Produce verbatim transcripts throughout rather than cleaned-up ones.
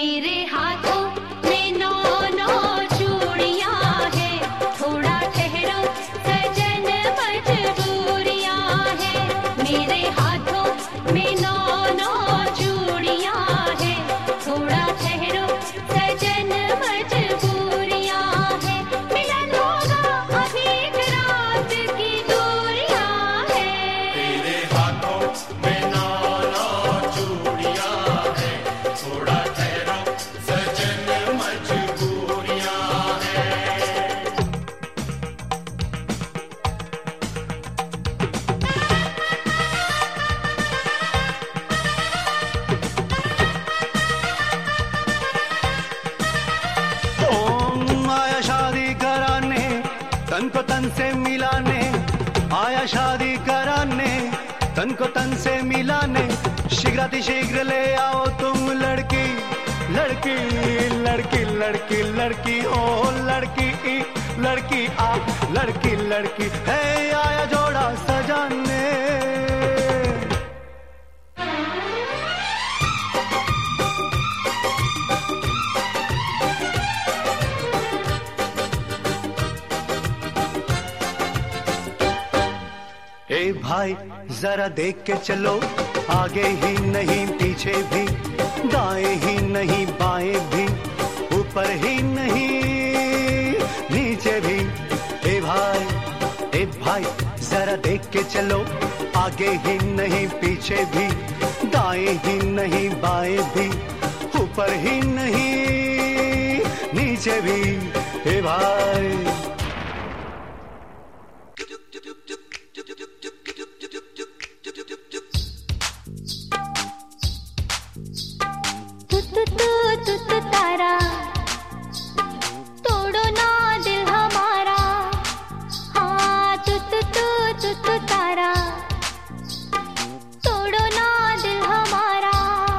मेरे हाथों में नौ नौ चूड़ियां हैं, थोड़ा ठहरो सजन मजबूरियां हैं। मेरे हाथों में नौ नौ चूड़ियां हैं, थोड़ा ठहरो सजन मजबूरियां हैं। मिलन होगा अभी एक रात की दूरियां हैं। तेरे हाथों में नौ नौ चूड़ियां हैं, थोड़ा ठहरो सजन मजबूरियां हैं। ओम आया शादी कराने, तन को तन से मिलाने, आया शादी कराने, तन को तन से मिलाने। शीघ्राति शीघ्र ले आओ तुम लड़की, लड़की लड़की लड़की लड़की ओ लड़की ई, लड़की आ, लड़की लड़की है आया जोड़ा सजाने। ए भाई जरा देख के चलो, आगे ही नहीं पीछे भी, दाएं ही नहीं बाएं भी, ऊपर ही नहीं नीचे भी। ए भाई ए भाई जरा देख के चलो, आगे ही नहीं पीछे भी, दाएं ही नहीं बाएं भी, ऊपर ही नहीं नीचे भी। ए भाई तू तू तू तू तू तारा, तोड़ो ना दिल हमारा। हाँ तू तू तू तू तू तारा, तोड़ो ना दिल हमारा।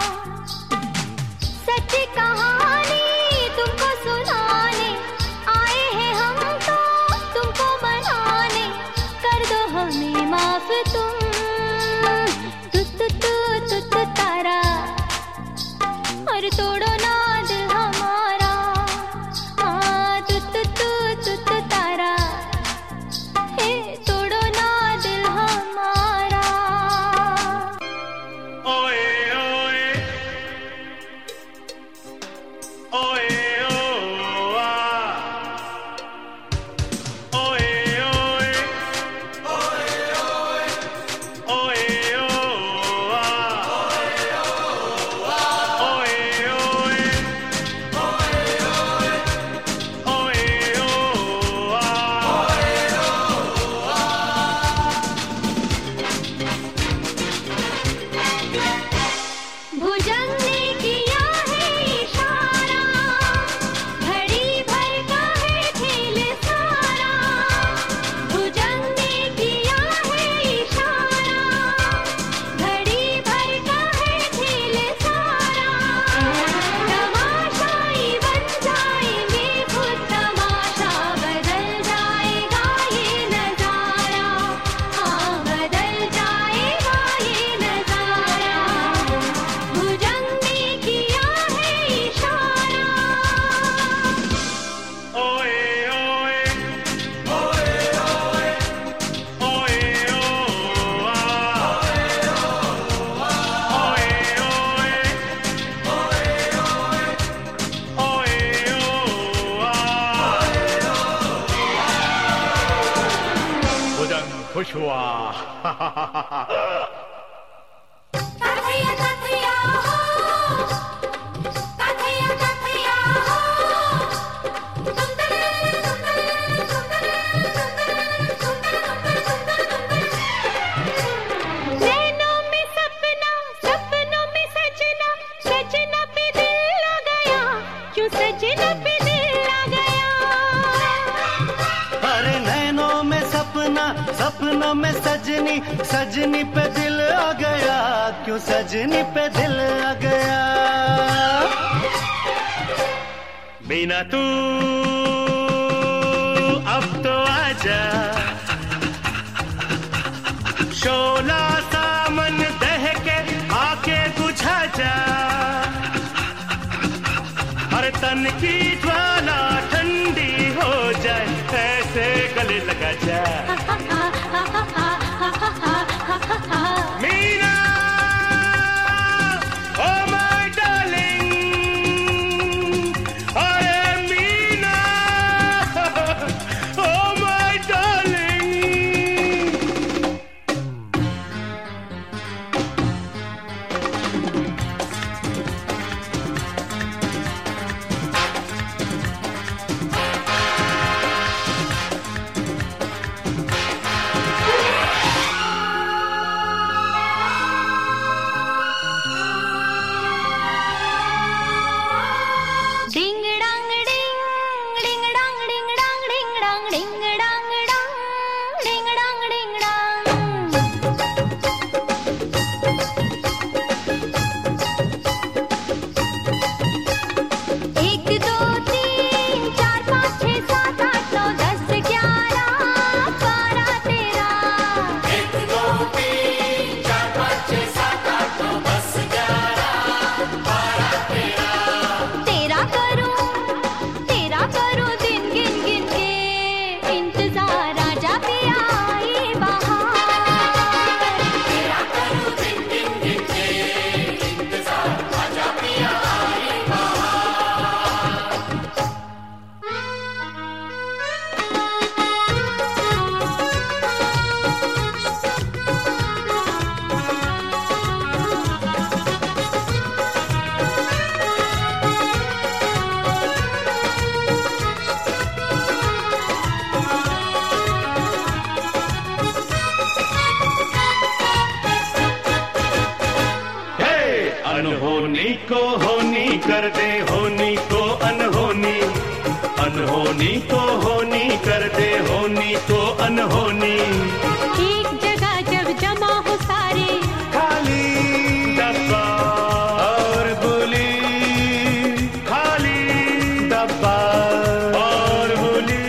सच्ची कहानी तुमको सुनाने आए हैं हम तो, तुमको मनाने। कर दो हमें माफ तुम, तू तू तू तू तू तारा, और तोड़ो ना दिल हमारा। हाँ तू तू तू तू तू तारा, हे तोड़ो ना दिल हमारा। ओए ओए ओए ओ आ, ओए ओए ओए ओए ओए ओ आ, ओए ओए ओए ओ आ। भुजंग ने किया है इशारा, घड़ी भर का है खेल सारा। भुजंग ने किया है इशारा, घड़ी भर का है खेल सारा। तमाशाई बन जाएंगे खुद, तमाशा बदल जाएगा ये नजारा। हाँ बदल जाएगा ये नजारा। भुजंग ने किया है इशारा। ओए ओए ओए ओए ओए ओ आ, ओए ओए ओए ओ आ। भुजंग खुश हुआ। कथैया कथैया हो, कथैया कथैया हो, तुम तले तुम तले तुम तले तुम तले तुम तले तुम तले। नैनों में सपना, सपनों में सजना, सजना पे दिल लग गया। क्यों सजना पे दिल लग गया। अरे नैनों में सपना, सपनों में सजनी, सजनी पे दिल आ गया। क्यों सजनी पे दिल आ गया। बिना तू अब तो आजा, शोला सामन दह के आके बुझा जा। मन की ज्वाला ठंडी हो जाए, ऐसे गले लगा जाए। मीना, oh my darling, अरे मीना, oh my darling। अनहोनी को होनी कर दे, होनी को अनहोनी, अनहोनी को होनी कर दे, होनी को अनहोनी। एक जगह जब जमा हो सारे, खाली डब्बा और बुली, खाली डब्बा और बुली।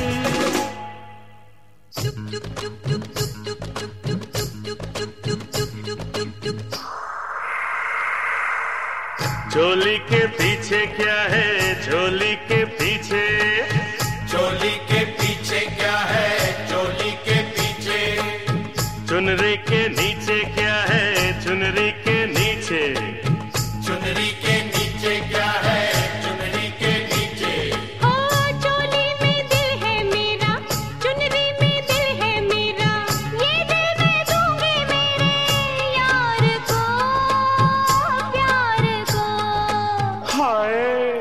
चोली के पीछे क्या है, चोली के पीछे, चोली के पीछे क्या है, चोली के पीछे। चुनरी के नीचे क्या है, चुनरी के नीचे, चुनरी के नीचे क्या है, चुनरी के नीचे। ओ चोली में दिल है मेरा, चुनरी में दिल है मेरा, ये दिल मैं दूंगी मेरे यार को, प्यार को। हाय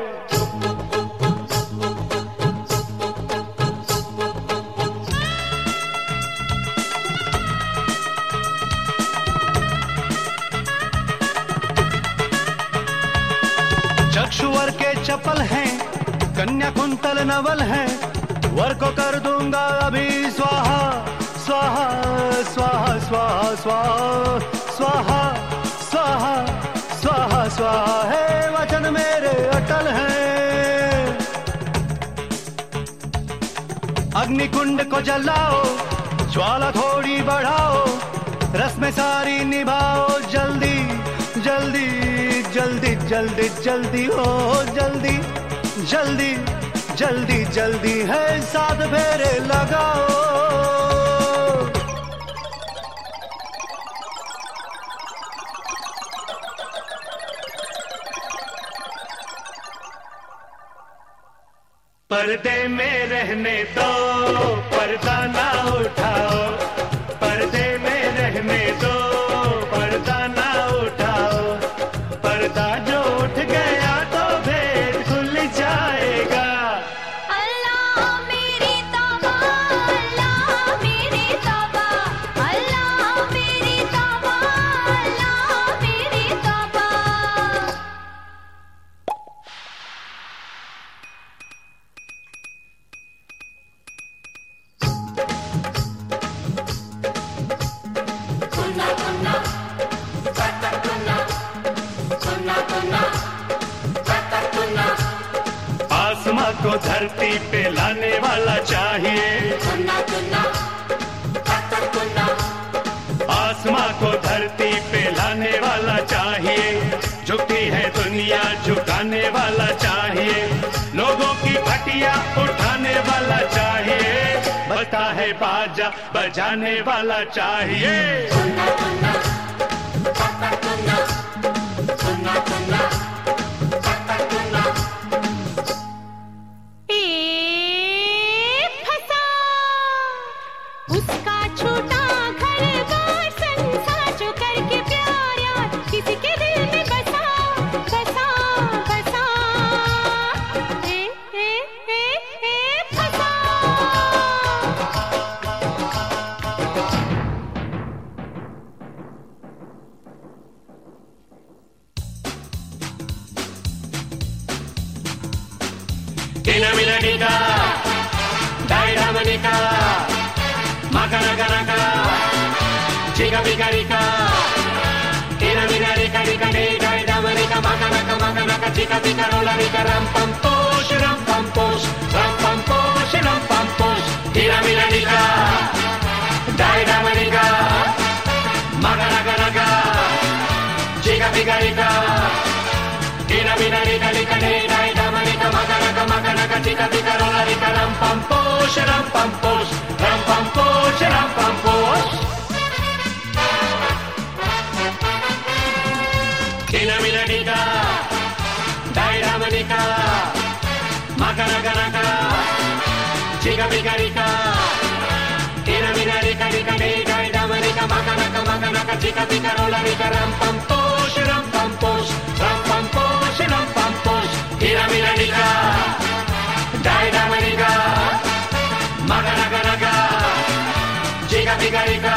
चक्षुवर के चपल हैं, कन्या कुंतल नवल हैं, वर को कर दूंगा अभी स्वाहा स्वाहा स्वाहा स्वाहा स्वाहा स्वाहा स्वाहा स्वाहा स्वाहा है वचन मेरे अटल हैं। अग्निकुंड को जलाओ, ज्वाला थोड़ी बढ़ाओ, रस्में सारी निभाओ, जल्दी जल्दी जल्दी जल्दी जल्दी हो, जल्दी जल्दी जल्दी जल्दी है साथ फेरे लगाओ। पर्दे में रहने दो, पर्दा ना उठाओ, पर्दे में रहने दो, पर्दा ना उठाओ। पर्दा जो उठ गया तो भेद खुल जाएगा। अल्लाह मेरी तौबा, अल्लाह मेरी तौबा, अल्लाह मेरी तौबा, अल्लाह मेरी तौबा। आसमां को धरती पे लाने वाला चाहिए, आसमां को धरती पे लाने वाला चाहिए, झुकती है दुनिया झुकाने वाला चाहिए। क्या उठाने वाला चाहिए, बता है बाजा बजाने वाला चाहिए। तुन्ना तुन्ना पता तुन्ना तुन्ना तुन्ना पता तुन्ना। ए फंसा उसका छोटा घर बार संसार जो करके प्यार यार किसी के दिल में बसा बसा बसा। ए ए ए ए फंसा। Tina Milanica, Daira Manica, Macanacanaca, Chica Picarica, Tina Minarica, Rica, Daira Manica, Macanaca, Macanaca, Chica Picarola, Rica, Ram Pam Posh, Ram Pam Posh, Ram Pam Posh, Ram Pam Posh, Tina Milanica, Daira Manica, Macanacanaca, Chica Picarica, Tina Minarica, Rica, Daira Manica, Macanaca, Macanaca, Chica Picarola, Rica, Ram Pam Posh, Ram Pam Posh, Ram Pam Posh, Ram Pam Posh. Tina Milanica, Daira Manica, Macanaca, Chica Picarica, Tina Minarica, Rica, Daira Manica, Macanaca, Macanaca, Chica Picarola, Rica, Ram Pam Posh, Ram Pam Posh, Ram Pam Posh, Ram Pam Posh. Tina Milanica, Daira Manica, Macanaca, Chica Picarica,